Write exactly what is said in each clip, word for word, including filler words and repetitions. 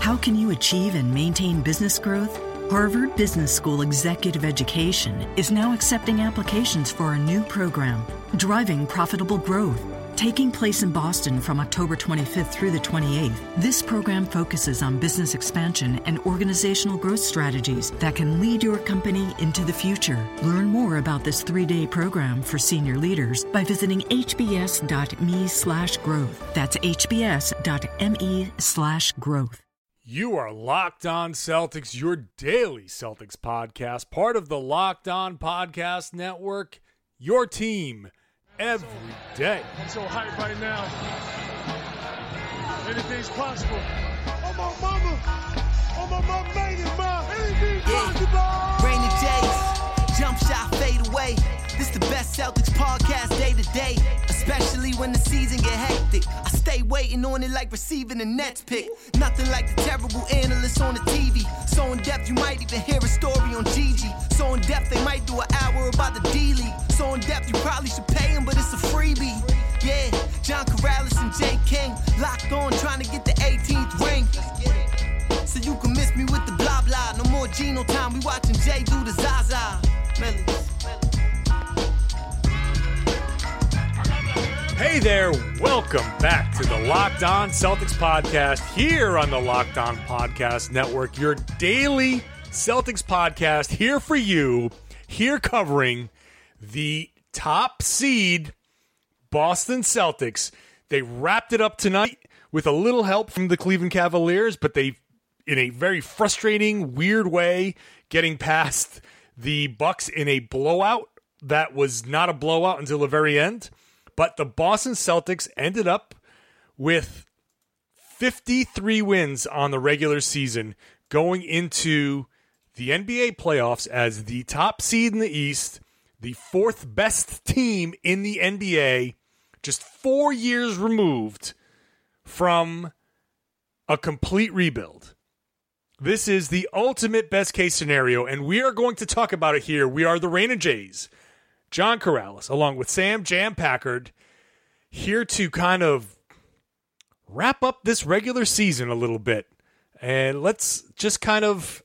How can you achieve and maintain business growth? Harvard Business School Executive Education is now accepting applications for a new program, Driving Profitable Growth. Taking place in Boston from October twenty-fifth through the twenty-eighth, this program focuses on business expansion and organizational growth strategies that can lead your company into the future. Learn more about this three-day program for senior leaders by visiting hbs.me slash growth. That's hbs.me slash growth. You are Locked On Celtics, your daily Celtics podcast, part of the Locked On Podcast Network, your team every day. I'm so hyped right now. Anything's possible. Oh, my mama. Oh, my mama made it, ma. Anything's yeah. possible. Rainy days, jump shot, fade away. This the best Celtics podcast day to day, especially when the season get hectic. I stay waiting on it like receiving a Nets pick. Nothing like the terrible analysts on the T V. So in depth you might even hear a story on Gigi. So in depth they might do an hour about the D-League. So in depth you probably should pay him, but it's a freebie. Yeah, John Corrales and Jay King locked on trying to get the eighteenth ring. So you can miss me with the blah blah. No more Geno time, we watching Jay do the Zaza. Melodies. Hey there, welcome back to the Locked On Celtics podcast here on the Locked On Podcast Network, your daily Celtics podcast here for you, here covering the top seed Boston Celtics. They wrapped it up tonight with a little help from the Cleveland Cavaliers, but they, in a very frustrating, weird way, getting past the Bucks in a blowout that was not a blowout until the very end. But the Boston Celtics ended up with fifty-three wins on the regular season, going into the N B A playoffs as the top seed in the East, the fourth best team in the N B A, just four years removed from a complete rebuild. This is the ultimate best case scenario, and we are going to talk about it here. We are the Rain and Jays. John Corrales, along with Sam Jam Packard, here to kind of wrap up this regular season a little bit. And let's just kind of,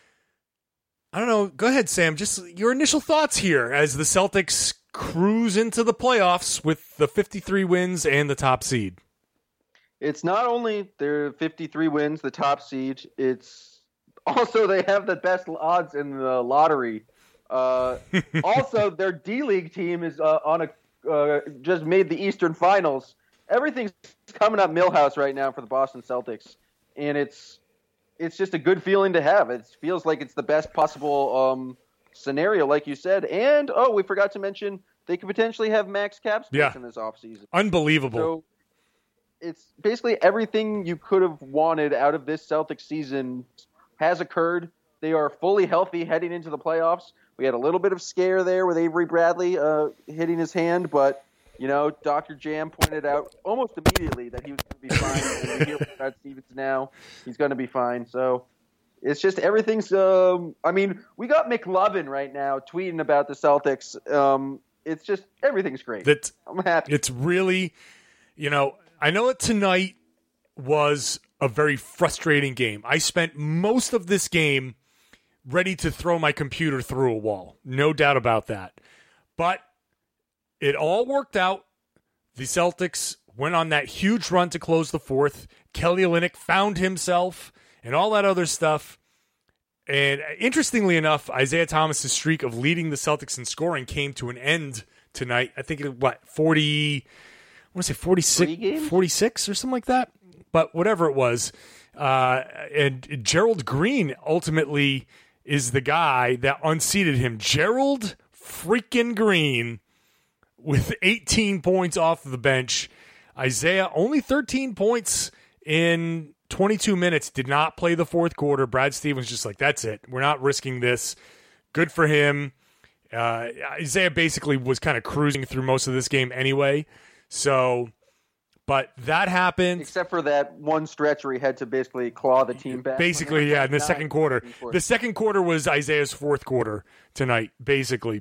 I don't know, go ahead, Sam, just your initial thoughts here as the Celtics cruise into the playoffs with the fifty-three wins and the top seed. It's not only their fifty-three wins, the top seed, it's also they have the best odds in the lottery. Uh, also, their D-League team is uh, on a uh, just made the Eastern Finals. Everything's coming up Millhouse right now for the Boston Celtics, and it's it's just a good feeling to have. It feels like it's the best possible um, scenario, like you said. And oh, we forgot to mention they could potentially have max cap space yeah. in this offseason. Unbelievable. So it's basically everything you could have wanted out of this Celtics season has occurred. They are fully healthy heading into the playoffs. We had a little bit of scare there with Avery Bradley uh, hitting his hand, but, you know, Doctor Jam pointed out almost immediately that he was going to be fine. And we hear from Brad Stevens now. He's going to be fine. So it's just everything's um, – I mean, we got McLovin right now tweeting about the Celtics. Um, it's just everything's great. That, I'm happy. It's really – you know, I know that tonight was a very frustrating game. I spent most of this game – ready to throw my computer through a wall. No doubt about that. But it all worked out. The Celtics went on that huge run to close the fourth. Kelly Olynyk found himself and all that other stuff. And interestingly enough, Isaiah Thomas's streak of leading the Celtics in scoring came to an end tonight. I think, it what, forty, I want to say forty-six, forty-six or something like that. But whatever it was. Uh, and Gerald Green ultimately is the guy that unseated him. Gerald freaking Green with eighteen points off the bench. Isaiah, only thirteen points in twenty-two minutes, did not play the fourth quarter. Brad Stevens just like, that's it. We're not risking this. Good for him. Uh, Isaiah basically was kind of cruising through most of this game anyway. So, but that happened. Except for that one stretch where he had to basically claw the team back. Basically, yeah, in the second quarter. The second quarter was Isaiah's fourth quarter tonight, basically.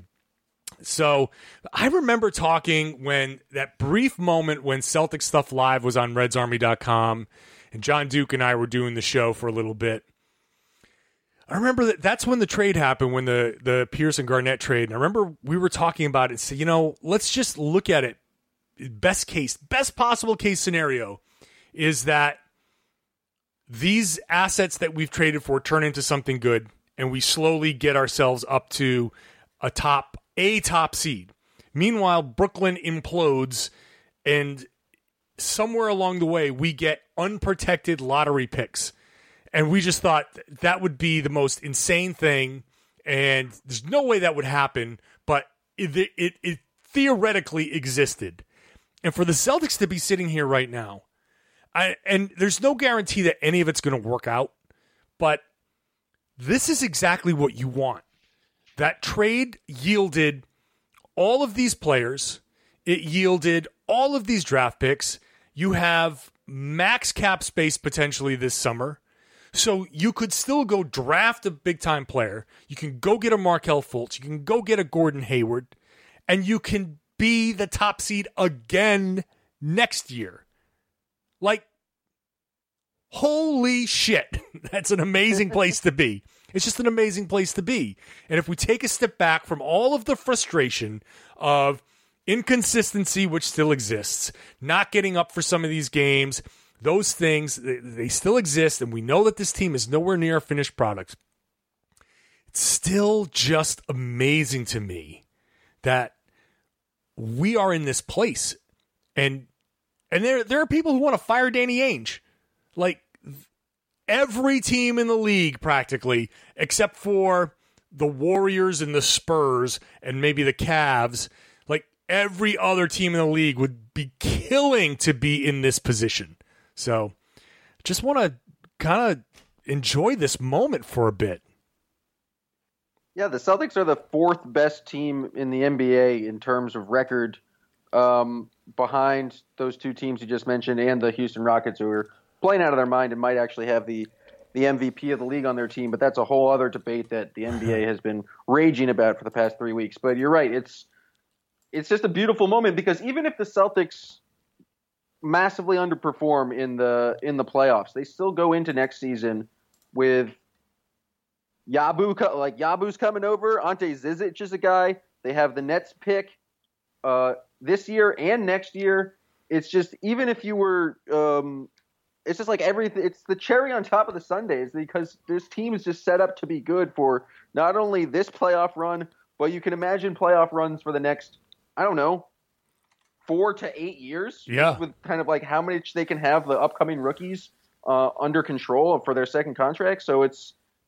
So I remember talking when that brief moment when Celtic Stuff Live was on Reds Army dot com, and John Duke and I were doing the show for a little bit. I remember that that's when the trade happened, when the, the Pierce and Garnett trade. And I remember we were talking about it and said, you know, let's just look at it. Best case, best possible case scenario is that these assets that we've traded for turn into something good, and we slowly get ourselves up to a top, a top seed. Meanwhile, Brooklyn implodes, and somewhere along the way, we get unprotected lottery picks. And we just thought that would be the most insane thing, and there's no way that would happen, but it, it, it theoretically existed. And for the Celtics to be sitting here right now, I, and there's no guarantee that any of it's going to work out, but this is exactly what you want. That trade yielded all of these players. It yielded all of these draft picks. You have max cap space potentially this summer. So you could still go draft a big-time player. You can go get a Markelle Fultz. You can go get a Gordon Hayward. And you can be the top seed again next year. Like, holy shit. That's an amazing place to be. It's just an amazing place to be. And if we take a step back from all of the frustration of inconsistency, which still exists, not getting up for some of these games, those things, they still exist, and we know that this team is nowhere near a finished product. It's still just amazing to me that we are in this place. And and there, there are people who want to fire Danny Ainge. Like, every team in the league, practically, except for the Warriors and the Spurs and maybe the Cavs, like, every other team in the league would be killing to be in this position. So, just want to kind of enjoy this moment for a bit. Yeah, the Celtics are the fourth best team in the N B A in terms of record, um, behind those two teams you just mentioned and the Houston Rockets, who are playing out of their mind and might actually have the, the M V P of the league on their team. But that's a whole other debate that the N B A has been raging about for the past three weeks. But you're right. It's it's just a beautiful moment, because even if the Celtics massively underperform in the in the playoffs, they still go into next season with Yabu, like Yabu's coming over. Ante Zizic is a guy. They have the Nets pick uh, this year and next year. It's just, even if you were, um, it's just like everything. It's the cherry on top of the sundaes, because this team is just set up to be good for not only this playoff run, but you can imagine playoff runs for the next, I don't know, four to eight years. Yeah. With kind of like how much they can have the upcoming rookies uh, under control for their second contract. So it's,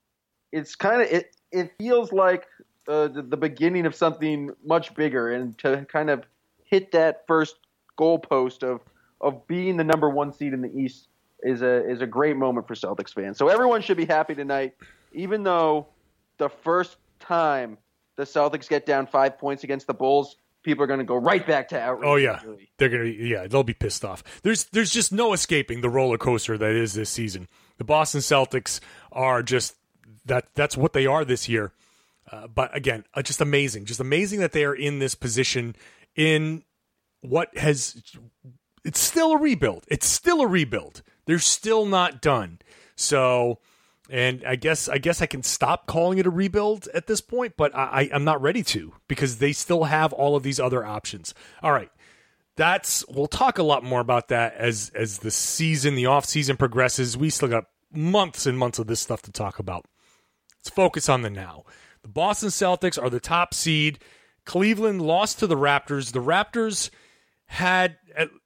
it's kind of, it, it feels like uh, the, the beginning of something much bigger, and to kind of hit that first goalpost of, of being the number one seed in the East is a, is a great moment for Celtics fans. So everyone should be happy tonight, even though the first time the Celtics get down five points against the Bulls, people are going to go right back to outrage. Oh yeah, they're going to. Yeah, they'll be pissed off. There's there's just no escaping the roller coaster that is this season. The Boston Celtics are just that. That's what they are this year. Uh, but again, uh, just amazing, just amazing that they are in this position in what has. It's still a rebuild. It's still a rebuild. They're still not done. So. And I guess I guess I can stop calling it a rebuild at this point, but I, I'm not ready to, because they still have all of these other options. All right, that's we'll talk a lot more about that as as the season, the off season progresses. We still got months and months of this stuff to talk about. Let's focus on the now. The Boston Celtics are the top seed. Cleveland lost to the Raptors. The Raptors had.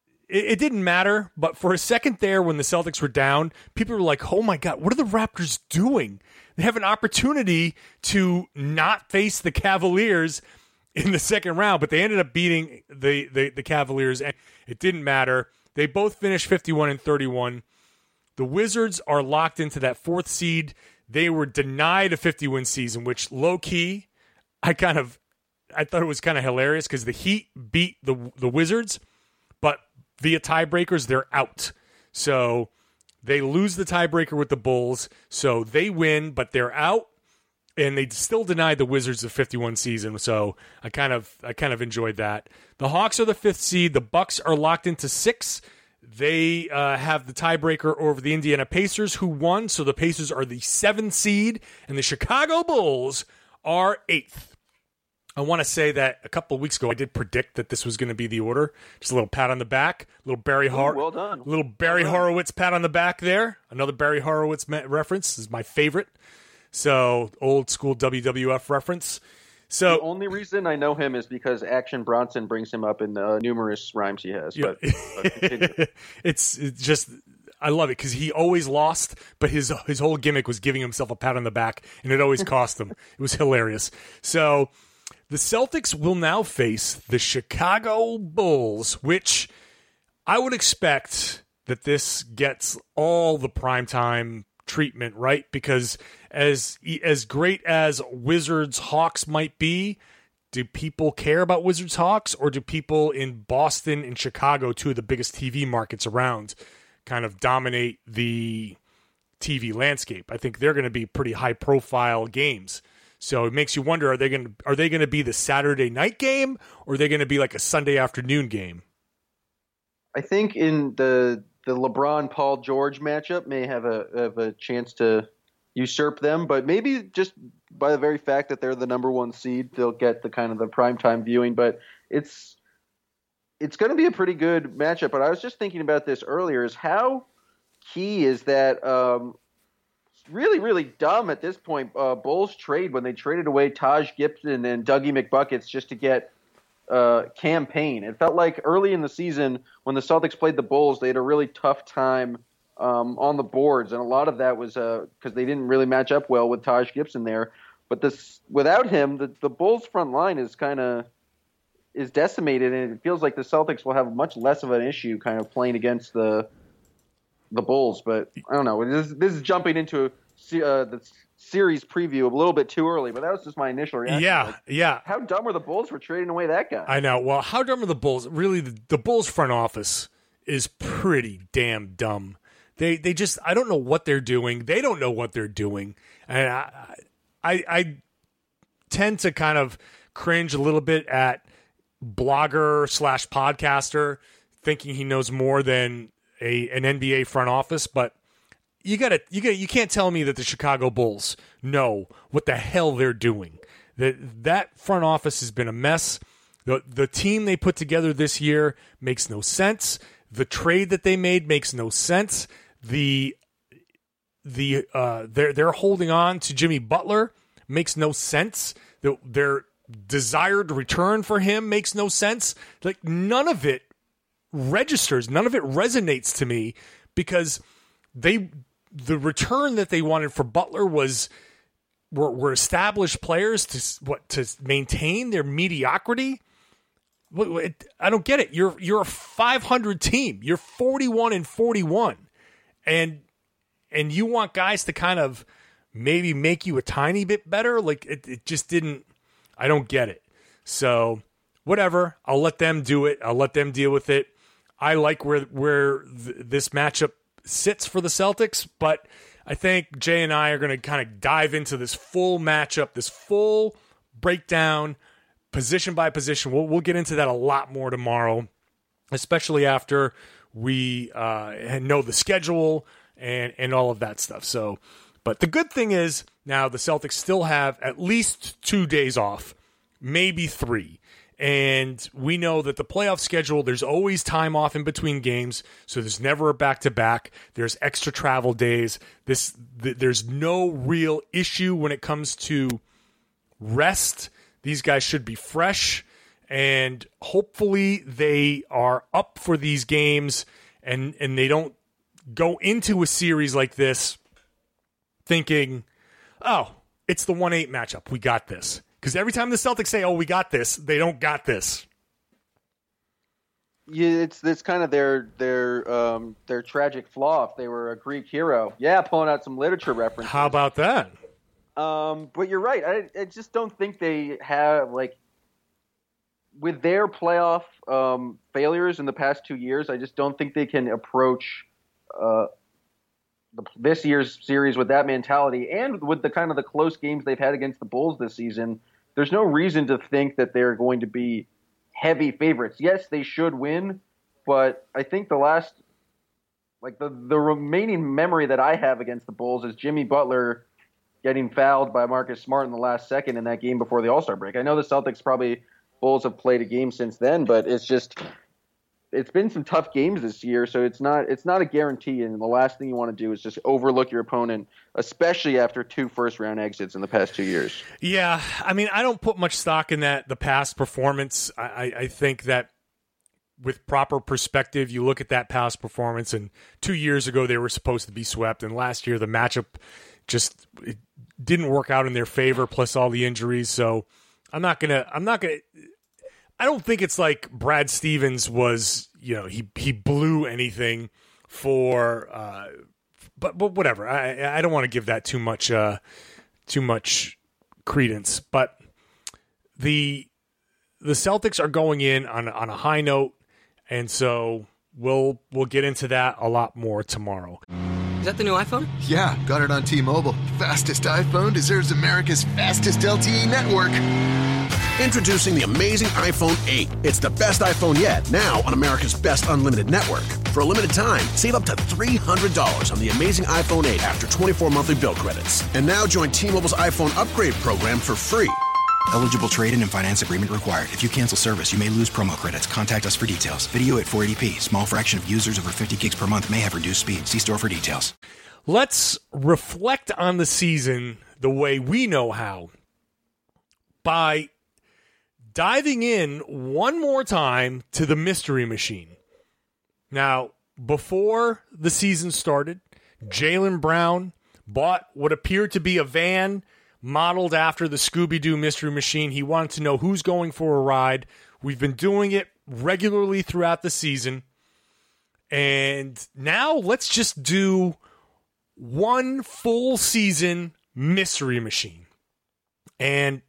It didn't matter, but for a second there when the Celtics were down, people were like, oh my God, what are the Raptors doing? They have an opportunity to not face the Cavaliers in the second round, but they ended up beating the, the, the Cavaliers, and it didn't matter. They both finished fifty-one and thirty-one. The Wizards are locked into that fourth seed. They were denied a fifty-win season, which low-key, I kind of, I thought it was kind of hilarious, because the Heat beat the the Wizards, but via tiebreakers, they're out. So they lose the tiebreaker with the Bulls. So they win, but they're out, and they still denied the Wizards the fifty-one season. So I kind of I kind of enjoyed that. The Hawks are the fifth seed. The Bucks are locked into six. They uh, have the tiebreaker over the Indiana Pacers, who won. So the Pacers are the seventh seed, and the Chicago Bulls are eighth. I want to say that a couple of weeks ago, I did predict that this was going to be the order. Just a little pat on the back, a little Barry Hor- Ooh, well done. little Barry well Horowitz pat on the back there. Another Barry Horowitz me- reference this is my favorite. So old school W W F reference. So the only reason I know him is because Action Bronson brings him up in the numerous rhymes he has. Yeah. But, but it's, it's just, I love it because he always lost, but his his whole gimmick was giving himself a pat on the back, and it always cost him. It was hilarious. So the Celtics will now face the Chicago Bulls, which I would expect that this gets all the primetime treatment, right? Because as as great as Wizards Hawks might be, do people care about Wizards Hawks, or do people in Boston and Chicago, two of the biggest T V markets around, kind of dominate the T V landscape? I think they're going to be pretty high profile games. So it makes you wonder, are they going to are they going to be the Saturday night game, or are they going to be like a Sunday afternoon game? I think in the the LeBron Paul George matchup may have a have a chance to usurp them, but maybe just by the very fact that they're the number one seed, they'll get the kind of the primetime viewing. But it's it's going to be a pretty good matchup. But I was just thinking about this earlier: is how key is that? Um, really, really dumb at this point. Uh, Bulls trade when they traded away Taj Gibson and Dougie McBuckets just to get uh, campaign. It felt like early in the season when the Celtics played the Bulls, they had a really tough time um, on the boards, and a lot of that was because uh, they didn't really match up well with Taj Gibson there. But this, without him, the, the Bulls' front line is kind of is decimated, and it feels like the Celtics will have much less of an issue kind of playing against the the Bulls. But I don't know. This, this is jumping into uh, the series preview a little bit too early, but that was just my initial reaction. Yeah, like, yeah. How dumb are the Bulls for trading away that guy? I know. Well, how dumb are the Bulls? Really, the, the Bulls front office is pretty damn dumb. They they just, I don't know what they're doing. They don't know what they're doing. And I, I, I tend to kind of cringe a little bit at blogger slash podcaster thinking he knows more than a an N B A front office, but you gotta you got you can't tell me that the Chicago Bulls know what the hell they're doing. That that front office has been a mess. The the team they put together this year makes no sense. The trade that they made makes no sense. The the uh they're they're holding on to Jimmy Butler makes no sense. The, their desired return for him makes no sense. Like none of it registers, none of it resonates to me, because they the return that they wanted for Butler was were, were established players to what to maintain their mediocrity. I don't get it. You're you're a five hundred team. You're forty-one and forty-one, and and you want guys to kind of maybe make you a tiny bit better. Like it, it just didn't. I don't get it. So whatever. I'll let them do it. I'll let them deal with it. I like where where th- this matchup sits for the Celtics, but I think Jay and I are going to kind of dive into this full matchup, this full breakdown, position by position. We'll we'll get into that a lot more tomorrow, especially after we uh, know the schedule and and all of that stuff. So, but the good thing is now the Celtics still have at least two days off, maybe three. And we know that the playoff schedule, there's always time off in between games, so there's never a back-to-back. There's extra travel days. This th- There's no real issue when it comes to rest. These guys should be fresh, and hopefully they are up for these games, and, and they don't go into a series like this thinking, oh, it's the one eight matchup. We got this. Because every time the Celtics say, oh, we got this, they don't got this. Yeah, it's it's kind of their their um, their tragic flaw if they were a Greek hero. Yeah, pulling out some literature references. How about that? Um, but you're right. I, I just don't think they have, like, with their playoff um, failures in the past two years, I just don't think they can approach uh, the, this year's series with that mentality, and with the kind of the close games they've had against the Bulls this season. There's no reason to think that they're going to be heavy favorites. Yes, they should win, but I think the last like the the remaining memory that I have against the Bulls is Jimmy Butler getting fouled by Marcus Smart in the last second in that game before the All-Star break. I know the Celtics probably Bulls have played a game since then, but it's just it's been some tough games this year, so it's not it's not a guarantee. And the last thing you want to do is just overlook your opponent, especially after two first-round exits in the past two years. Yeah, I mean, I don't put much stock in that. The past performance, I, I, I think that with proper perspective, you look at that past performance, and two years ago they were supposed to be swept, and last year the matchup just it didn't work out in their favor, plus all the injuries. So I'm not gonna. I'm not gonna. I don't think it's like Brad Stevens was, you know, he he blew anything for, uh, but but whatever. I I don't want to give that too much uh, too much credence. But the the Celtics are going in on on a high note, and so we'll we'll get into that a lot more tomorrow. Is that the new iPhone? Yeah, got it on T-Mobile. Fastest iPhone deserves America's fastest L T E network. Introducing the amazing iPhone eight. It's the best iPhone yet, now on America's best unlimited network. For a limited time, save up to three hundred dollars on the amazing iPhone eight after twenty-four monthly bill credits. And now join T-Mobile's iPhone upgrade program for free. Eligible trade-in and finance agreement required. If you cancel service, you may lose promo credits. Contact us for details. Video at four eighty p. Small fraction of users over fifty gigs per month may have reduced speed. See store for details. Let's reflect on the season the way we know how by diving in one more time to the Mystery Machine. Now, before the season started, Jaylen Brown bought what appeared to be a van modeled after the Scooby-Doo Mystery Machine. He wanted to know who's going for a ride. We've been doing it regularly throughout the season. And now let's just do one full season Mystery Machine. And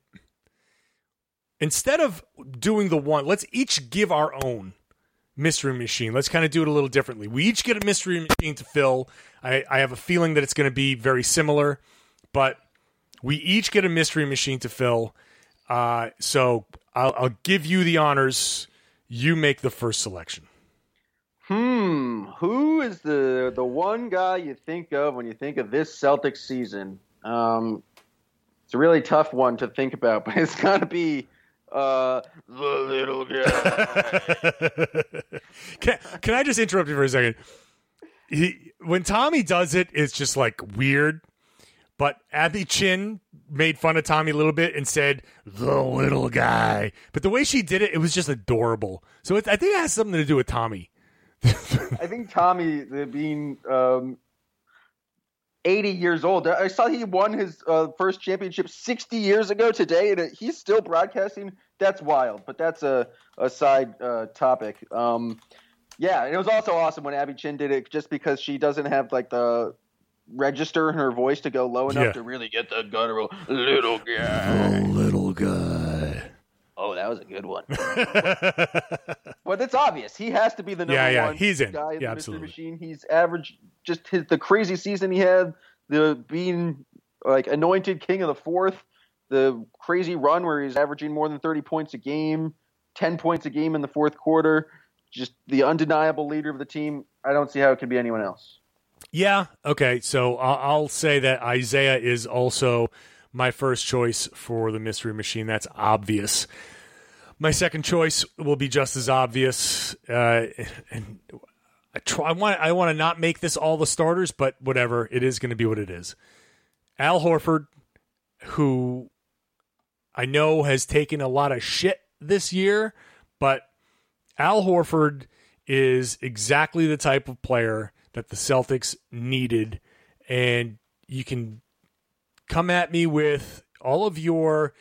instead of doing the one, let's each give our own Mystery Machine. Let's kind of do it a little differently. We each get a Mystery Machine to fill. I, I have a feeling that it's going to be very similar, but we each get a Mystery Machine to fill. Uh, so I'll, I'll give you the honors. You make the first selection. Hmm. Who is the the one guy you think of when you think of this Celtics season? Um, it's a really tough one to think about, but it's got to be uh, the little guy. can, can I just interrupt you for a second? He, when Tommy does it, it's just like weird. But Abby Chin made fun of Tommy a little bit and said, the little guy. But the way she did it, it was just adorable. So it, I think it has something to do with Tommy. I think Tommy uh, being um, eighty years old. I saw he won his uh, first championship sixty years ago today, and he's still broadcasting. That's wild, but that's a, a side uh, topic. Um, yeah, and it was also awesome when Abby Chin did it just because she doesn't have like the register in her voice to go low enough yeah. to really get the guttural little guy. The little guy. Oh, that was a good one. But it's obvious. He has to be the number yeah, yeah, one he's in. guy in yeah, the absolutely. Mystery Machine. He's averaged just his, the crazy season he had, the being like anointed king of the fourth, the crazy run where he's averaging more than thirty points a game, ten points a game in the fourth quarter, just the undeniable leader of the team. I don't see how it could be anyone else. Yeah, okay, so I'll, I'll say that Isaiah is also my first choice for the Mystery Machine. That's obvious. My second choice will be just as obvious. Uh, and I try. I want. I want to not make this all the starters, but whatever. It is going to be what it is. Al Horford, who I know has taken a lot of shit this year, but Al Horford is exactly the type of player that the Celtics needed, and you can come at me with all of your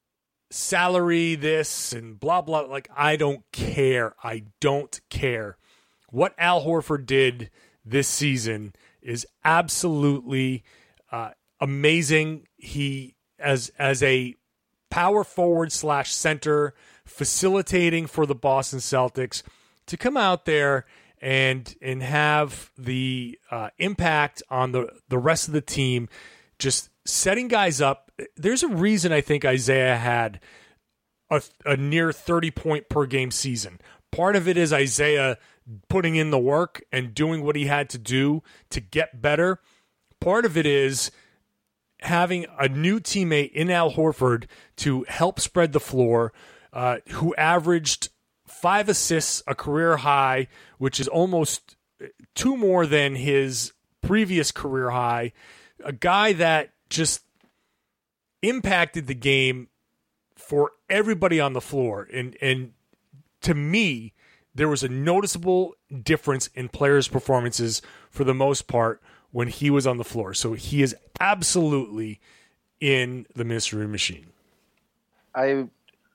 salary this and blah, blah. Like, I don't care. I don't care. What Al Horford did this season is absolutely uh, amazing. He, as as a power forward slash center, facilitating for the Boston Celtics, to come out there and and have the uh, impact on the, the rest of the team, just setting guys up. There's a reason I think Isaiah had a, a near thirty point per game season. Part of it is Isaiah putting in the work and doing what he had to do to get better. Part of it is having a new teammate in Al Horford to help spread the floor, uh, who averaged five assists, a career high, which is almost two more than his previous career high. A guy that just impacted the game for everybody on the floor. And, and to me, there was a noticeable difference in players' performances for the most part when he was on the floor. So he is absolutely in the mystery machine. I,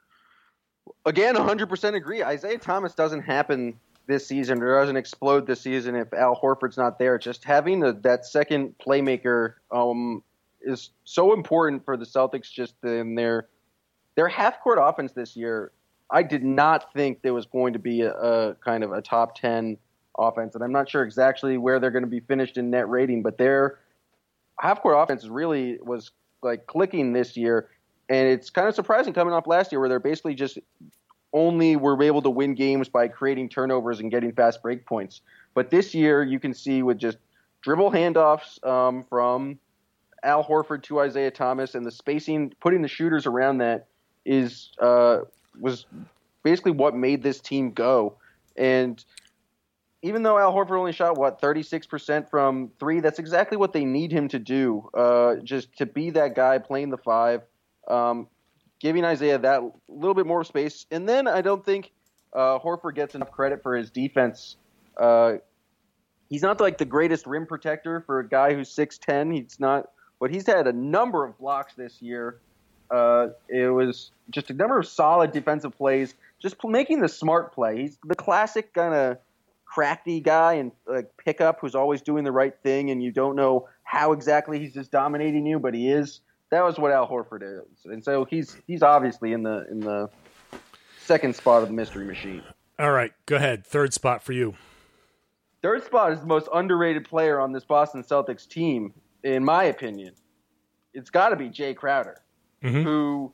again, one hundred percent agree. Isaiah Thomas doesn't happen this season or doesn't explode this season if Al Horford's not there. Just having the, that second playmaker um, is so important for the Celtics just in their, their half-court offense this year. I did not think there was going to be a, a kind of a top ten offense, and I'm not sure exactly where they're going to be finished in net rating, but their half-court offense really was like clicking this year, and it's kind of surprising coming off last year where they're basically just only were able to win games by creating turnovers and getting fast break points. But this year you can see with just dribble handoffs um, from Al Horford to Isaiah Thomas and the spacing, putting the shooters around that is uh, was basically what made this team go. And even though Al Horford only shot, what, thirty-six percent from three, that's exactly what they need him to do, uh, just to be that guy playing the five, um, giving Isaiah that little bit more space. And then I don't think uh, Horford gets enough credit for his defense. Uh, he's not like the greatest rim protector for a guy who's six ten. He's not, but he's had a number of blocks this year. Uh, it was just a number of solid defensive plays, just making the smart play. He's the classic kind of crafty guy and like pickup who's always doing the right thing, and you don't know how exactly he's just dominating you, but he is. That was what Al Horford is, and so he's he's obviously in the in the second spot of the mystery machine. All right, go ahead. Third spot for you. Third spot is the most underrated player on this Boston Celtics team, in my opinion. It's got to be Jay Crowder, mm-hmm. who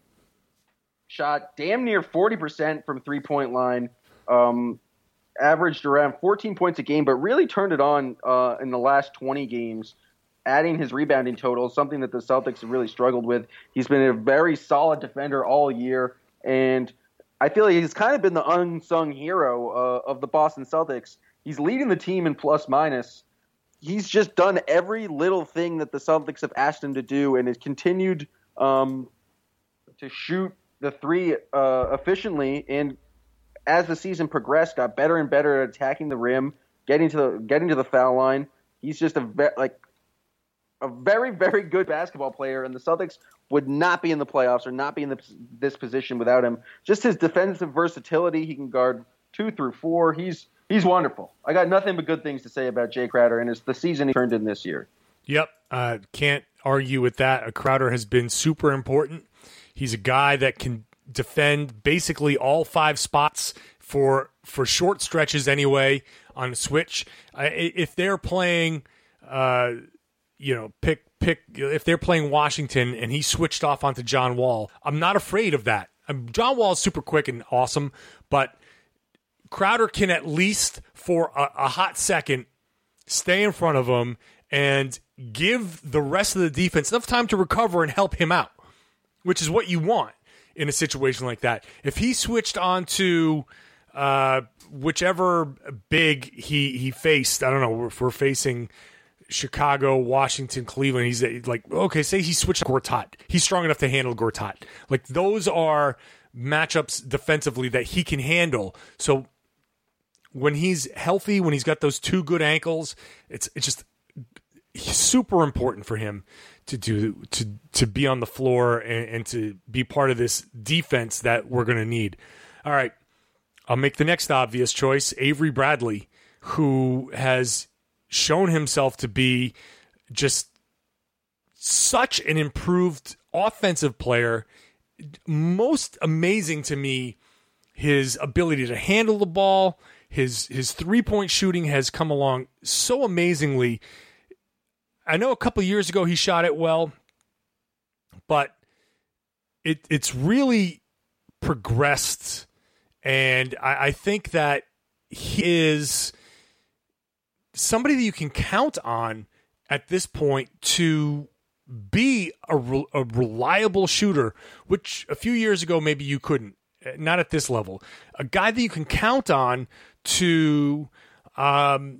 shot damn near forty percent from three-point line, um, averaged around fourteen points a game, but really turned it on uh, in the last twenty games, adding his rebounding total, something that the Celtics have really struggled with. He's been a very solid defender all year, and I feel like he's kind of been the unsung hero uh, of the Boston Celtics. He's leading the team in plus-minus. He's just done every little thing that the Celtics have asked him to do, and has continued um, to shoot the three uh, efficiently, and as the season progressed, got better and better at attacking the rim, getting to the getting to the foul line. He's just a ve- like a very, very good basketball player, and the Celtics would not be in the playoffs or not be in the, this position without him. Just his defensive versatility, he can guard two through four. He's he's wonderful. I got nothing but good things to say about Jay Crowder, and it's the season he turned in this year. Yep, uh, can't argue with that. Crowder has been super important. He's a guy that can defend basically all five spots for for short stretches anyway on a switch. Uh, if they're playing, uh, you know, pick pick. If they're playing Washington and he switched off onto John Wall, I'm not afraid of that. Um, John Wall is super quick and awesome, but Crowder can at least for a, a hot second stay in front of him and give the rest of the defense enough time to recover and help him out, which is what you want in a situation like that. If he switched on to uh, whichever big he he faced, I don't know, if we're facing Chicago, Washington, Cleveland, he's like, okay, say he switched to Gortat. He's strong enough to handle Gortat. Like, those are matchups defensively that he can handle. So when he's healthy, when he's got those two good ankles, it's it's just super important for him to do to to be on the floor and, and to be part of this defense that we're going to need. All right, I'll make the next obvious choice, Avery Bradley, who has shown himself to be just such an improved offensive player. Most amazing to me, his ability to handle the ball, his his three-point shooting has come along so amazingly. I know a couple of years ago he shot it well, but it it's really progressed And I, I think that he is somebody that you can count on at this point to be a, re- a reliable shooter, which a few years ago maybe you couldn't. Not at this level. A guy that you can count on to um,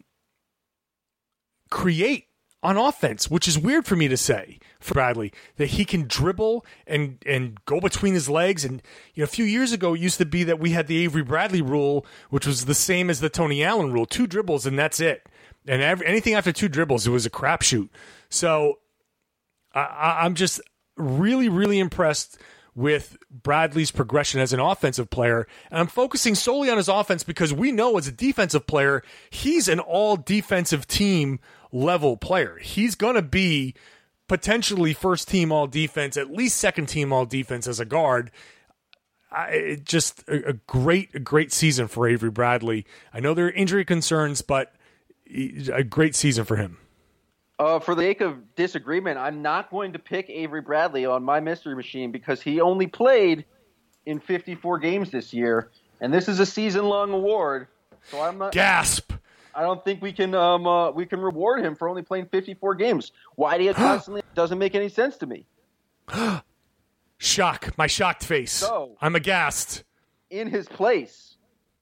create on offense, which is weird for me to say for Bradley, that he can dribble and and go between his legs. And you know, a few years ago, it used to be that we had the Avery Bradley rule, which was the same as the Tony Allen rule: two dribbles and that's it. And every, anything after two dribbles, it was a crapshoot. So I, I'm just really, really impressed with Bradley's progression as an offensive player. And I'm focusing solely on his offense because we know as a defensive player, he's an all defensive team level player. He's going to be potentially first team all defense, at least second team all defense as a guard. I, it just a, a great, a great season for Avery Bradley. I know there are injury concerns, but a great season for him. Uh, for the sake of disagreement, I'm not going to pick Avery Bradley on my mystery machine because he only played in fifty-four games this year, and this is a season-long award. So I'm not. Gasp! I don't think we can um uh, we can reward him for only playing fifty-four games. Why do you constantly? Doesn't make any sense to me. Shock! My shocked face. So I'm aghast. In his place,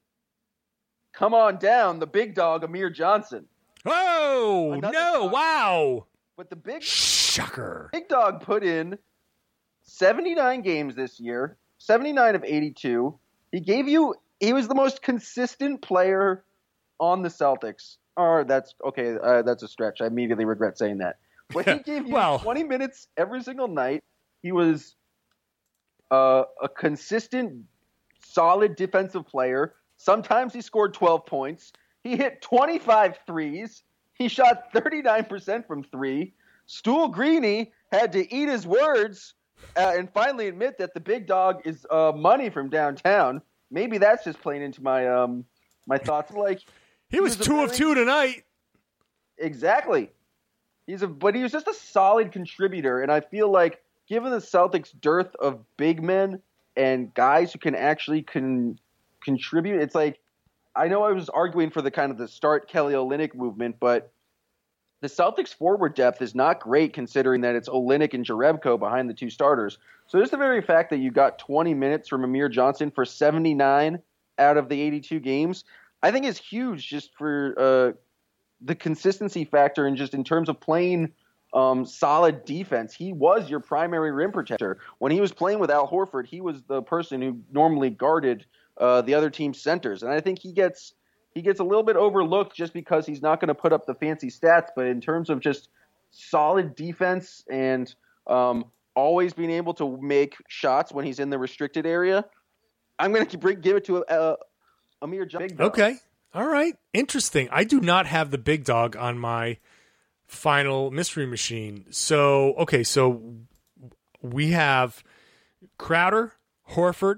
come on down, the big dog Amir Johnson. Oh, Another no, dog. Wow. But the big Shocker. Big dog put in seventy-nine games this year, seventy-nine of eighty-two. He gave you he was the most consistent player on the Celtics. Or that's okay, uh, that's a stretch. I immediately regret saying that. But he gave you well, twenty minutes every single night. He was uh, a consistent, solid defensive player. Sometimes he scored twelve points. He hit twenty-five threes. He shot thirty-nine percent from three. Stool Greeny had to eat his words uh, and finally admit that the big dog is uh, money from downtown. Maybe that's just playing into my um, my thoughts. Like he was, was two really, of two tonight. Exactly. He's a but he was just a solid contributor, and I feel like given the Celtics' dearth of big men and guys who can actually con- contribute, it's like. I know I was arguing for the kind of the start Kelly Olynyk movement, but the Celtics forward depth is not great considering that it's Olynyk and Jerebko behind the two starters. So just the very fact that you got twenty minutes from Amir Johnson for seventy-nine out of the eighty-two games, I think is huge just for uh, the consistency factor and just in terms of playing um, solid defense. He was your primary rim protector. When he was playing with Al Horford, he was the person who normally guarded Uh, the other team's centers. And I think he gets he gets a little bit overlooked just because he's not going to put up the fancy stats. But in terms of just solid defense and um, always being able to make shots when he's in the restricted area, I'm going to bring give it to uh, Amir Johnson. Okay. All right. Interesting. I do not have the big dog on my final mystery machine. So, okay. So we have Crowder, Horford,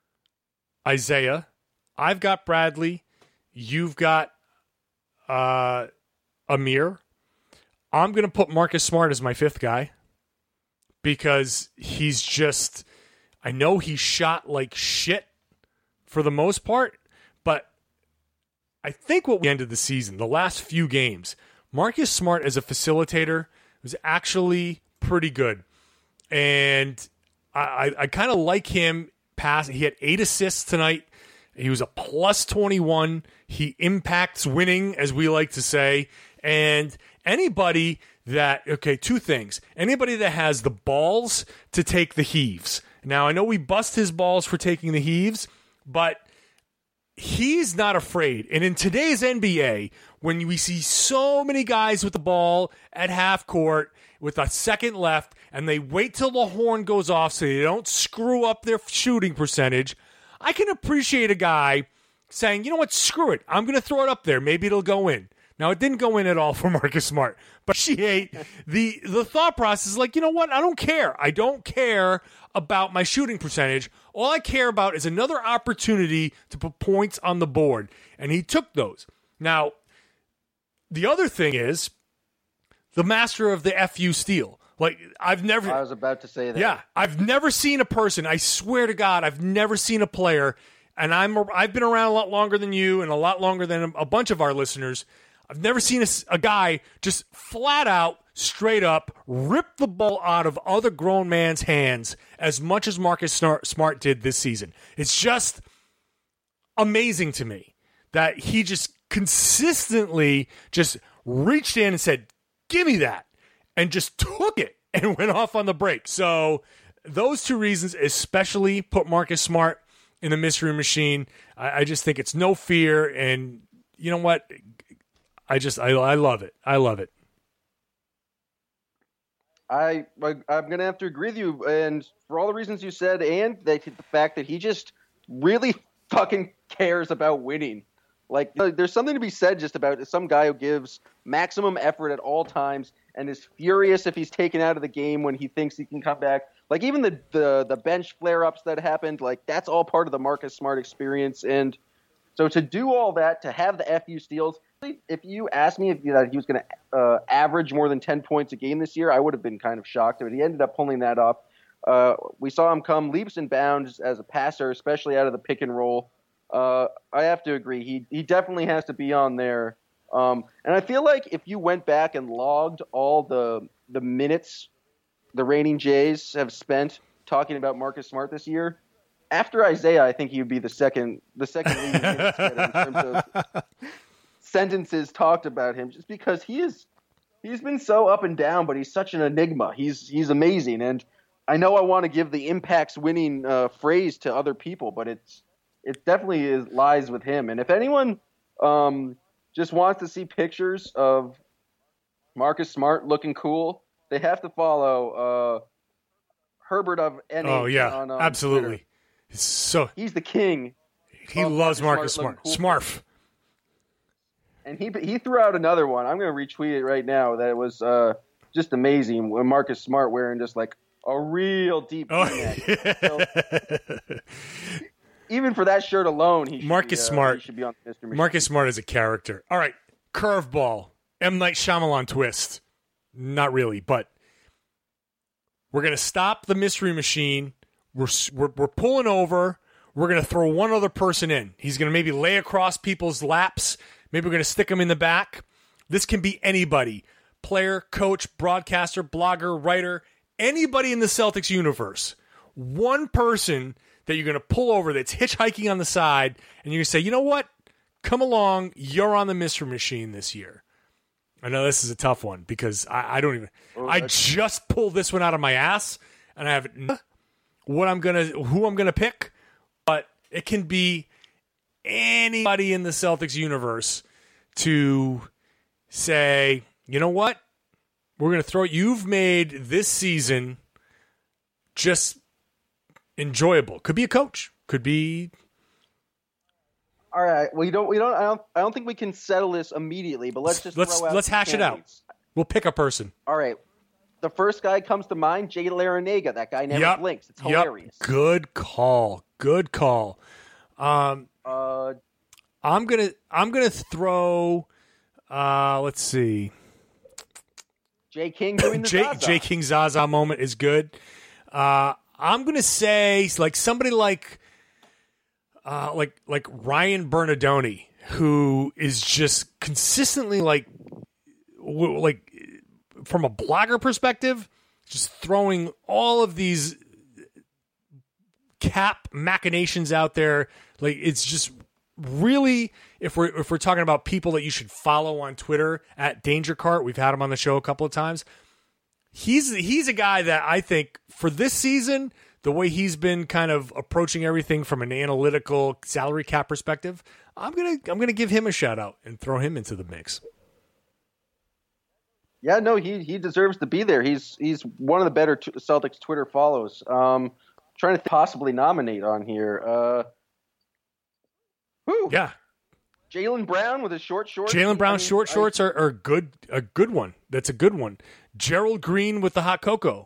Isaiah, I've got Bradley, you've got uh, Amir. I'm going to put Marcus Smart as my fifth guy because he's just, I know he shot like shit for the most part, but I think what we ended the season, the last few games, Marcus Smart as a facilitator was actually pretty good. And I, I, I kind of like him. Pass. He had eight assists tonight. He was a plus twenty-one. He impacts winning, as we like to say. And anybody that, okay, two things. Anybody that has the balls to take the heaves. Now, I know we bust his balls for taking the heaves, but he's not afraid. And in today's N B A, when we see so many guys with the ball at half court with a second left, and they wait till the horn goes off so they don't screw up their shooting percentage, I can appreciate a guy saying, you know what, screw it. I'm going to throw it up there. Maybe it'll go in. Now, it didn't go in at all for Marcus Smart, but she ate the, the thought process is like, you know what, I don't care. I don't care about my shooting percentage. All I care about is another opportunity to put points on the board, and he took those. Now, the other thing is the master of the F U steal. Like, I've never... I was about to say that. Yeah, I've never seen a person, I swear to God, I've never seen a player and I'm I've been around a lot longer than you and a lot longer than a bunch of our listeners. I've never seen a, a guy just flat out, straight up, rip the ball out of other grown man's hands as much as Marcus Smart did this season. It's just amazing to me that he just consistently just reached in and said, give me that, and just took it and went off on the break. So those two reasons especially put Marcus Smart in the mystery machine. I, I just think it's no fear, and you know what? I just, I, I love it. I love it. I, I I'm going to have to agree with you, and for all the reasons you said, and the, the fact that he just really fucking cares about winning. Like, there's something to be said just about some guy who gives maximum effort at all times and is furious if he's taken out of the game when he thinks he can come back. Like, even the the, the bench flare-ups that happened, like, that's all part of the Marcus Smart experience. And so to do all that, to have the F U steals, if you asked me if you know, he was going to uh, average more than ten points a game this year, I would have been kind of shocked. But he ended up pulling that off. Uh, we saw him come leaps and bounds as a passer, especially out of the pick and roll. Uh, I have to agree. He he definitely has to be on there. Um, and I feel like if you went back and logged all the the minutes the reigning Jays have spent talking about Marcus Smart this year, after Isaiah, I think he would be the second the second leading minutes getter in terms of sentences talked about him, just because he is he's been so up and down, but he's such an enigma. He's he's amazing, and I know I want to give the impacts winning uh, phrase to other people, but it's it definitely is lies with him. And if anyone um, just wants to see pictures of Marcus Smart looking cool, they have to follow uh, Herbert of N H. Oh yeah, on, um, absolutely. Twitter. So he's the king. He loves Marcus Smart. Cool. Smarf. And he he threw out another one. I'm going to retweet it right now. That was uh, just amazing. When Marcus Smart wearing just like a real deep oh, V-neck. So, even for that shirt alone, he should Marcus be, uh, Smart. He should be on Mister Machine. Marcus Smart is a character. All right, curveball. M. Night Shyamalan twist. Not really, but we're going to stop the mystery machine. We're, we're we're pulling over. We're going to throw one other person in. He's going to maybe lay across people's laps. Maybe we're going to stick him in the back. This can be anybody. Player, coach, broadcaster, blogger, writer, anybody in the Celtics universe. One person that you're going to pull over that's hitchhiking on the side, and you're going to say, you know what? Come along. You're on the mystery machine this year. I know this is a tough one because I, I don't even – I just pulled this one out of my ass, and I have what I'm going to – who I'm going to pick. But it can be anybody in the Celtics universe to say, you know what? We're going to throw – you've made this season just enjoyable. Could be a coach. Could be – all right. Well, you don't. We don't. I don't. I don't think we can settle this immediately. But let's just let's throw out let's hash it out. We'll pick a person. All right. The first guy comes to mind, Jay Larranaga. That guy never yep. blinks. It's yep. hilarious. Good call. Good call. Um, uh, I'm gonna. I'm gonna throw. Uh, let's see. Jay King doing the Jay, Zaza. Jay King Zaza moment is good. Uh, I'm gonna say like somebody like. Uh, like like Ryan Bernardoni, who is just consistently like w- like from a blogger perspective, just throwing all of these cap machinations out there. Like it's just really, if we're if we're talking about people that you should follow on Twitter at Danger Cart, we've had him on the show a couple of times. He's he's a guy that I think for this season, the way he's been kind of approaching everything from an analytical salary cap perspective, I'm gonna I'm gonna give him a shout out and throw him into the mix. Yeah, no, he he deserves to be there. He's he's one of the better t- Celtics Twitter follows. Um, trying to th- possibly nominate on here. Uh, whew. Yeah, Jaylen Brown with his short shorts. Jaylen Brown's I mean, short I, shorts are, are good. A good one. That's a good one. Gerald Green with the hot cocoa.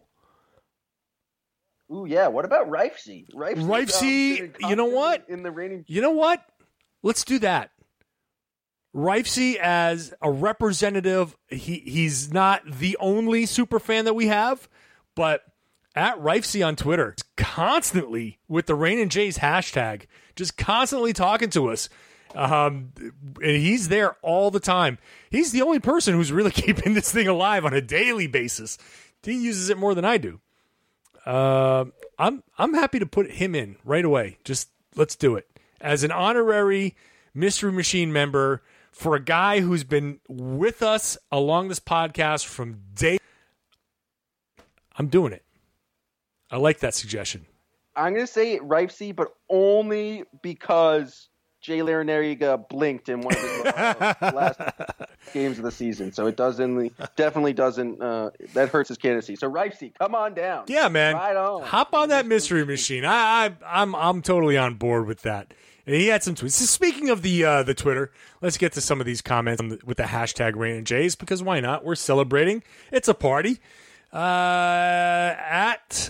Ooh, yeah. What about Rifesy? Rifesy, Rifesy, um, you know what? In the reigning... You know what? Let's do that. Rifesy as a representative, he he's not the only super fan that we have, but at Rifesy on Twitter, constantly with the Rain and Jays hashtag, just constantly talking to us. Um, and he's there all the time. He's the only person who's really keeping this thing alive on a daily basis. He uses it more than I do. Uh, I'm I'm happy to put him in right away. Just let's do it as an honorary Mystery Machine member for a guy who's been with us along this podcast from day. I'm doing it. I like that suggestion. I'm going to say Rifesy, but only because Jay Larranaga blinked in one of his last games of the season. So it doesn't, definitely doesn't, uh, that hurts his candidacy. So Rifesy, come on down. Yeah, man. Right on. Hop on that Mystery Machine. I, I, I'm I'm totally on board with that. And he had some tweets. So speaking of the uh, the Twitter, let's get to some of these comments on the, with the hashtag Rain and Jays, because why not? We're celebrating. It's a party. Uh, at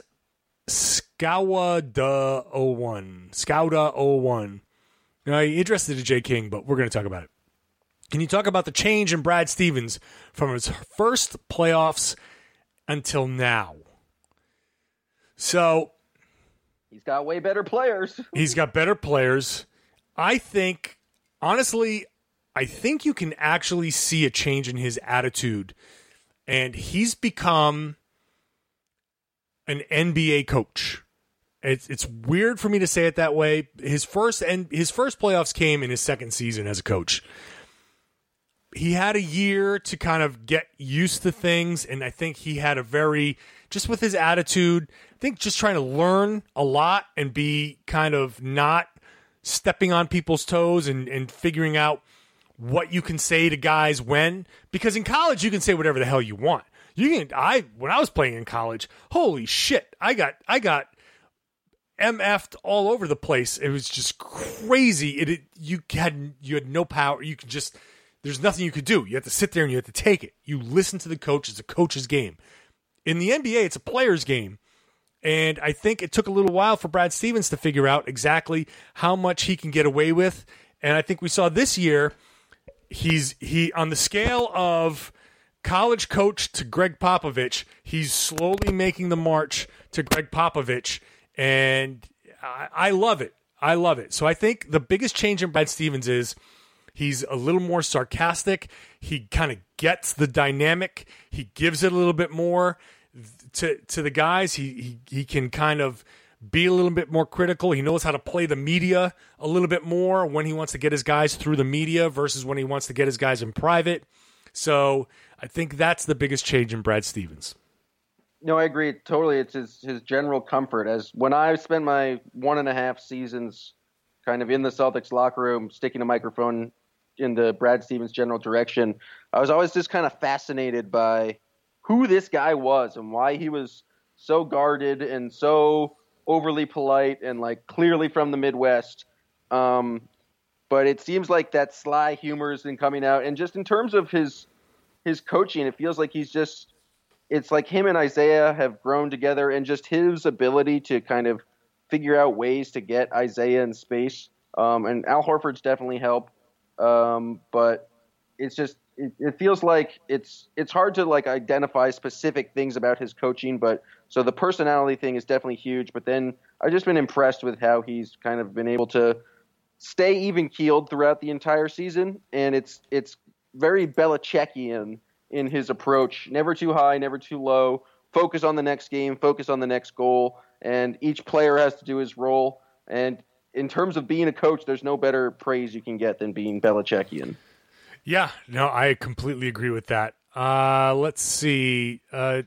Scowda oh one. Scowda oh one. Now, you're interested in Jay King, but we're going to talk about it. Can you talk about the change in Brad Stevens from his first playoffs until now? So, he's got way better players. He's got better players. I think, honestly, I think you can actually see a change in his attitude. And he's become an N B A coach. It's it's weird for me to say it that way. His first and his first playoffs came in his second season as a coach. He had a year to kind of get used to things, and I think he had a very, just with his attitude, I think just trying to learn a lot and be kind of not stepping on people's toes and, and figuring out what you can say to guys when. Because in college, you can say whatever the hell you want. You can. I when I was playing in college, holy shit, I got I got. M F'd all over the place. It was just crazy. It, it you had you had no power. You could just there's nothing you could do. You have to sit there and you have to take it. You listen to the coach. It's a coach's game. In the N B A, it's a player's game. And I think it took a little while for Brad Stevens to figure out exactly how much he can get away with. And I think we saw this year, he's he on the scale of college coach to Greg Popovich, he's slowly making the march to Greg Popovich. And I, I love it. I love it. So I think the biggest change in Brad Stevens is he's a little more sarcastic. He kind of gets the dynamic. He gives it a little bit more to to the guys. He, he he can kind of be a little bit more critical. He knows how to play the media a little bit more when he wants to get his guys through the media versus when he wants to get his guys in private. So I think that's the biggest change in Brad Stevens. No, I agree totally. It's his, his general comfort. As when I spent my one and a half seasons kind of in the Celtics locker room, sticking a microphone in the Brad Stevens general direction, I was always just kind of fascinated by who this guy was and why he was so guarded and so overly polite and like clearly from the Midwest. Um, but it seems like that sly humor has been coming out. And just in terms of his his coaching, it feels like he's just it's like him and Isaiah have grown together, and just his ability to kind of figure out ways to get Isaiah in space. Um, and Al Horford's definitely helped. Um, but it's just, it, it feels like it's, it's hard to like identify specific things about his coaching, but so the personality thing is definitely huge. But then I've just been impressed with how he's kind of been able to stay even keeled throughout the entire season. And it's, it's very Belichickian in his approach, never too high, never too low, focus on the next game, focus on the next goal, and each player has to do his role. And in terms of being a coach, there's no better praise you can get than being Belichickian. Yeah, no, I completely agree with that. Uh, let's see. Uh,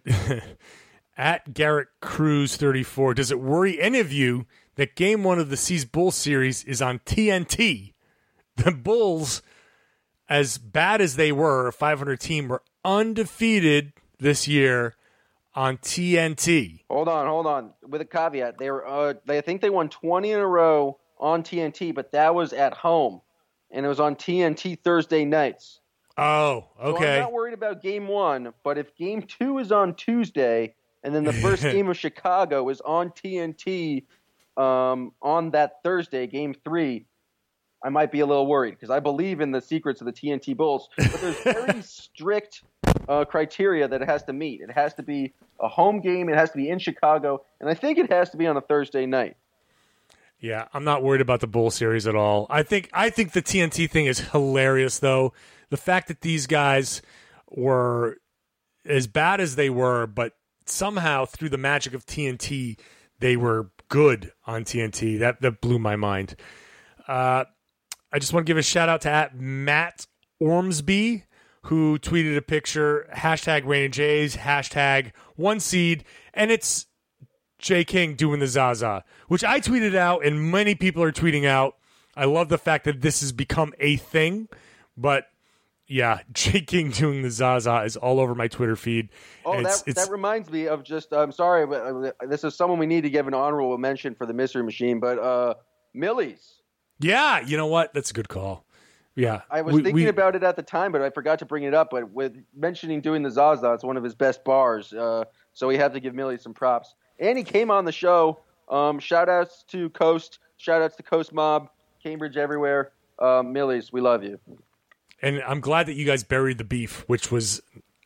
at Garrett Cruz thirty-four, does it worry any of you that game one of the C's Bulls series is on T N T? The Bulls, as bad as they were, a five hundred team, were undefeated this year on T N T. Hold on, hold on. With a caveat, they were. Uh, they I think they won twenty in a row on T N T, but that was at home, and it was on T N T Thursday nights. Oh, okay. So I'm not worried about game one, but if game two is on Tuesday, and then the first game of Chicago is on T N T um, on that Thursday, game three, I might be a little worried because I believe in the secrets of the T N T Bulls, but there's very strict uh, criteria that it has to meet. It has to be a home game. It has to be in Chicago, and I think it has to be on a Thursday night. Yeah, I'm not worried about the Bull series at all. I think I think the T N T thing is hilarious, though. The fact that these guys were as bad as they were, but somehow through the magic of T N T, they were good on T N T. That that blew my mind. Uh, I just want to give a shout out to at Matt Ormsby, who tweeted a picture, hashtag Rain and Jays, hashtag one seed, and it's Jay King doing the Zaza, which I tweeted out and many people are tweeting out. I love the fact that this has become a thing, but yeah, Jay King doing the Zaza is all over my Twitter feed. Oh, it's, that, it's, that reminds me of just, I'm sorry, but this is someone we need to give an honorable mention for the Mystery Machine, but uh, Millie's. Yeah, you know what? That's a good call. Yeah. I was we, thinking we, about it at the time, but I forgot to bring it up. But with mentioning doing the Zaza, it's one of his best bars. Uh, so we have to give Millie some props. And he came on the show. Um, shout outs to Coast. Shout outs to Coast Mob. Cambridge everywhere. Uh, Millie's, we love you. And I'm glad that you guys buried the beef, which was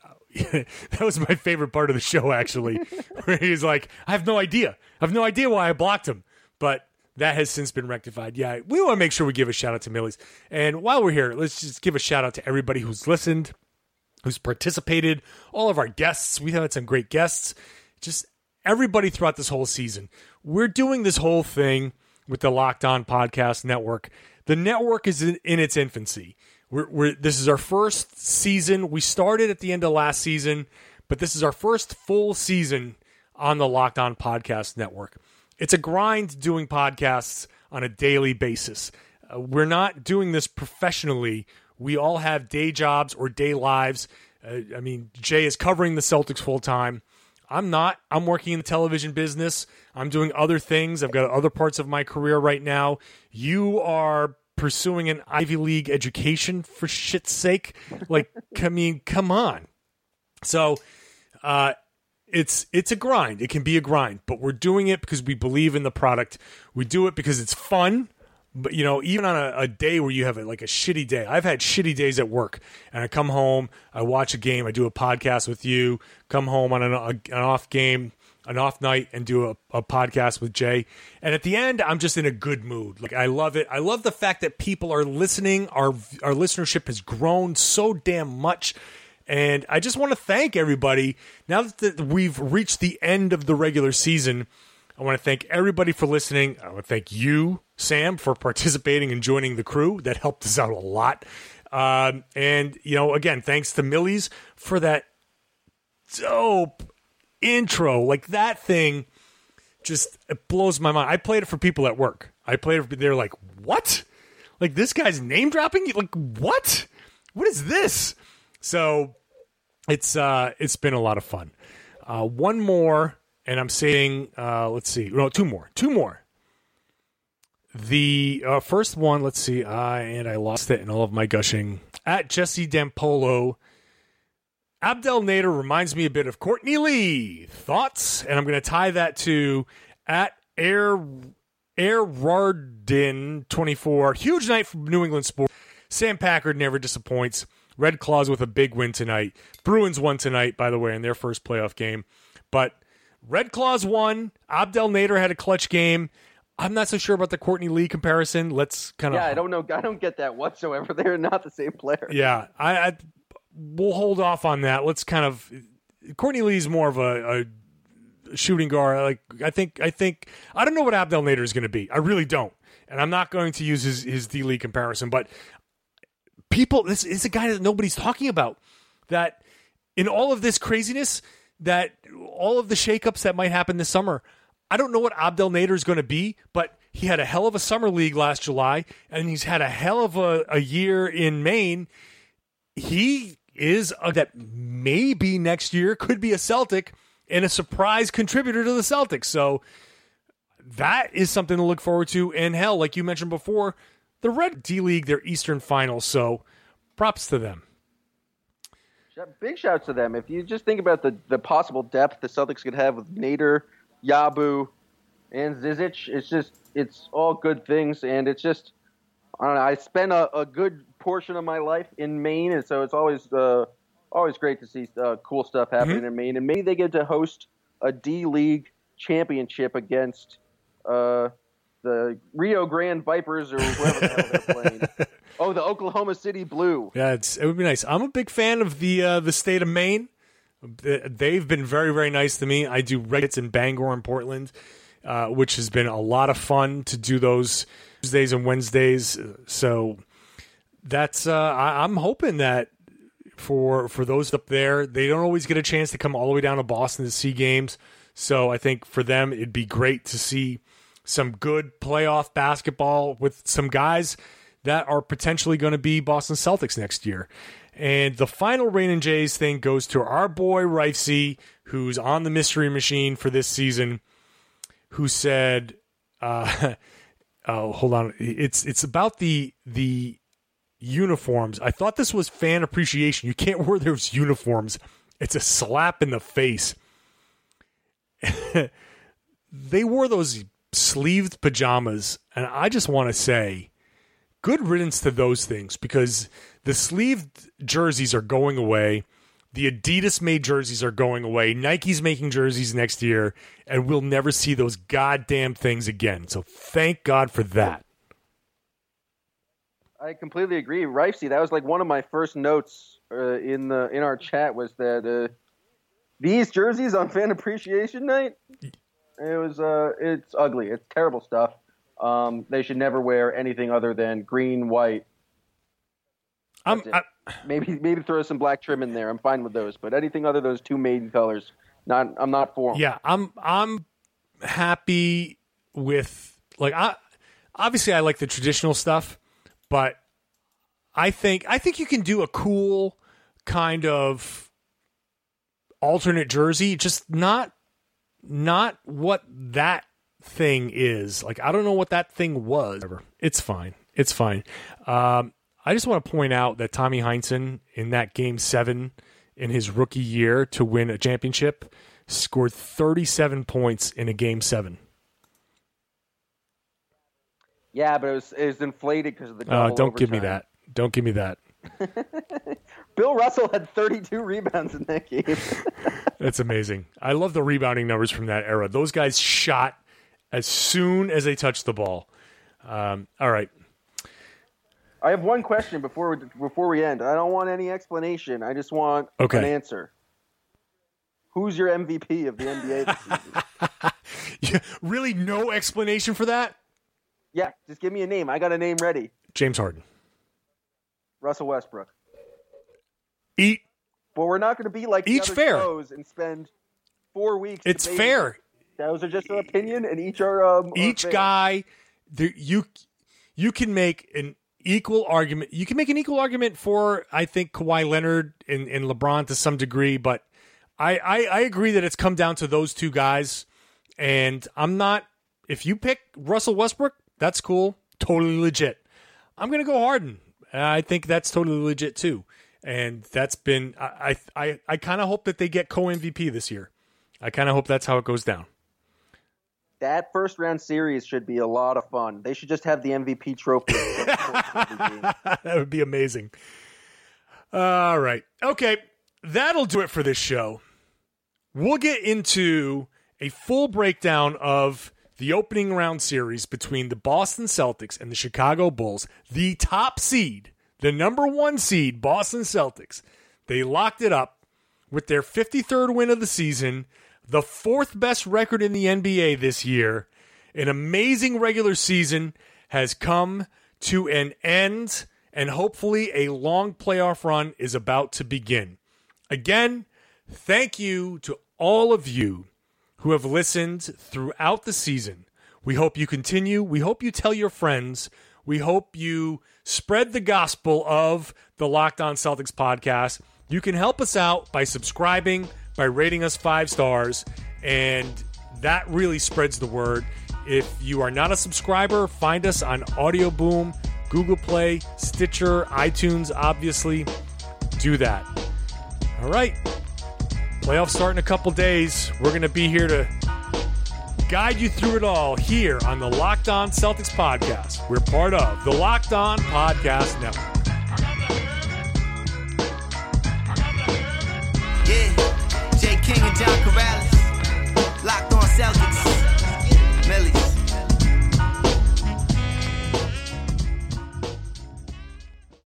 that was my favorite part of the show, actually. Where he's like, I have no idea. I have no idea why I blocked him. But that has since been rectified. Yeah, we want to make sure we give a shout out to Millie's. And while we're here, let's just give a shout out to everybody who's listened, who's participated, all of our guests. We've had some great guests. Just everybody throughout this whole season. We're doing this whole thing with the Locked On Podcast Network. The network is in, in its infancy. We're, we're, this is our first season. We started at the end of last season, but this is our first full season on the Locked On Podcast Network. It's a grind doing podcasts on a daily basis. Uh, we're not doing this professionally. We all have day jobs or day lives. Uh, I mean, Jay is covering the Celtics full time. I'm not. I'm working in the television business. I'm doing other things. I've got other parts of my career right now. You are pursuing an Ivy League education, for shit's sake. Like, I mean, come on. So, uh, It's it's a grind. It can be a grind, but we're doing it because we believe in the product. We do it because it's fun. But, you know, even on a, a day where you have a, like a shitty day. I've had shitty days at work, and I come home, I watch a game, I do a podcast with you, come home on an, a, an off game, an off night, and do a, a podcast with Jay. And at the end, I'm just in a good mood. Like, I love it. I love the fact that people are listening. Our our listenership has grown so damn much. And I just want to thank everybody. Now that we've reached the end of the regular season, I want to thank everybody for listening. I want to thank you, Sam, for participating and joining the crew. That helped us out a lot. Um, and, you know, again, thanks to Millie's for that dope intro. Like, that thing just it blows my mind. I played it for people at work. I played it for, they're like, what? Like, this guy's name dropping? Like, what? What is this? So it's uh, it's been a lot of fun. Uh, one more, and I'm saying, uh, let's see, no, two more, two more. The uh, first one, let's see, I and I lost it in all of my gushing. At Jesse Dampolo, Abdel Nader reminds me a bit of Courtney Lee. Thoughts? And I'm going to tie that to at Air Airardin twenty-four. Huge night for New England sports. Sam Packard never disappoints. Red Claws with a big win tonight. Bruins won tonight, by the way, in their first playoff game. But Red Claws won. Abdel Nader had a clutch game. I'm not so sure about the Courtney Lee comparison. Let's kind of... Yeah, I don't know. I don't get that whatsoever. They're not the same player. Yeah, I, I we'll hold off on that. Let's kind of... Courtney Lee's more of a, a shooting guard. Like I think, I think... I don't know what Abdel Nader is going to be. I really don't. And I'm not going to use his, his D-League comparison, but... People, this is a guy that nobody's talking about. That in all of this craziness, that all of the shakeups that might happen this summer, I don't know what Abdel Nader is going to be, but he had a hell of a summer league last July, and he's had a hell of a, a year in Maine. He is a, that maybe next year could be a Celtic and a surprise contributor to the Celtics. So that is something to look forward to. And hell, like you mentioned before, the Red D-League, their Eastern Finals, so props to them. Big shouts to them. If you just think about the, the possible depth the Celtics could have with Nader, Yabu, and Zizic, it's just it's all good things, and it's just I don't know. I spent a, a good portion of my life in Maine, and so it's always uh, always great to see uh, cool stuff happening mm-hmm. in Maine. And maybe they get to host a D-League championship against uh, the Rio Grande Vipers or whoever the hell they're playing. Oh, the Oklahoma City Blue. Yeah, it's, it would be nice. I'm a big fan of the uh, the state of Maine. They've been very, very nice to me. I do regulars in Bangor and Portland, uh, which has been a lot of fun to do those Tuesdays and Wednesdays. So that's uh, I, I'm hoping that for for those up there, they don't always get a chance to come all the way down to Boston to see games. So I think for them, it'd be great to see some good playoff basketball with some guys that are potentially going to be Boston Celtics next year. And the final Rain and Jays thing goes to our boy Rifesy, who's on the mystery machine for this season, who said, uh, oh, hold on. It's it's about the the uniforms. I thought this was fan appreciation. You can't wear those uniforms. It's a slap in the face. They wore those sleeved pajamas, and I just want to say, good riddance to those things, because the sleeved jerseys are going away. The Adidas-made jerseys are going away. Nike's making jerseys next year, and we'll never see those goddamn things again. So thank God for that. I completely agree. Rifesy, that was like one of my first notes uh, in the in our chat was that uh, these jerseys on Fan Appreciation Night, it was uh, it's ugly. It's terrible stuff. Um, they should never wear anything other than green, white. I'm, I, maybe maybe throw some black trim in there. I'm fine with those, but anything other than those two main colors, not I'm not for them. Yeah, I'm I'm happy with like I obviously I like the traditional stuff, but I think I think you can do a cool kind of alternate jersey, just not not what that thing is. Like, I don't know what that thing was. It's fine. It's fine. Um, I just want to point out that Tommy Heinsohn in that game seven in his rookie year to win a championship scored thirty-seven points in a game seven. Yeah, but it was, it was inflated because of the double uh, don't overtime. give me that. Don't give me that. Bill Russell had thirty-two rebounds in that game. That's amazing. I love the rebounding numbers from that era. Those guys shot as soon as they touched the ball. Um, all right. I have one question before we, before we end. I don't want any explanation. I just want okay. an answer. Who's your M V P of the N B A this season? Yeah, really no explanation for that? Yeah, just give me a name. I got a name ready. James Harden. Russell Westbrook. Eat. But we're not going to be like each the other fair. shows and spend four weeks. It's fair. Those are just an opinion, and each are um, each are guy. The, you you can make an equal argument. You can make an equal argument for I think Kawhi Leonard and, and LeBron to some degree, but I, I I agree that it's come down to those two guys, and I'm not. If you pick Russell Westbrook, that's cool, totally legit. I'm gonna go Harden. I think that's totally legit too. And that's been, I I, I kind of hope that they get co-M V P this year. I kind of hope that's how it goes down. That first round series should be a lot of fun. They should just have the M V P trophy. That would be amazing. All right. Okay. That'll do it for this show. We'll get into a full breakdown of the opening round series between the Boston Celtics and the Chicago Bulls, the top seed. The number one seed, Boston Celtics, they locked it up with their fifty-third win of the season, the fourth best record in the N B A this year. An amazing regular season has come to an end, and hopefully a long playoff run is about to begin. Again, thank you to all of you who have listened throughout the season. We hope you continue. We hope you tell your friends. We hope you spread the gospel of the Locked On Celtics podcast. You can help us out by subscribing, by rating us five stars, and that really spreads the word. If you are not a subscriber, find us on Audio Boom, Google Play, Stitcher, iTunes, obviously. Do that. All right. Playoffs start in a couple days. We're going to be here to guide you through it all here on the Locked On Celtics podcast. We're part of the Locked On Podcast Network.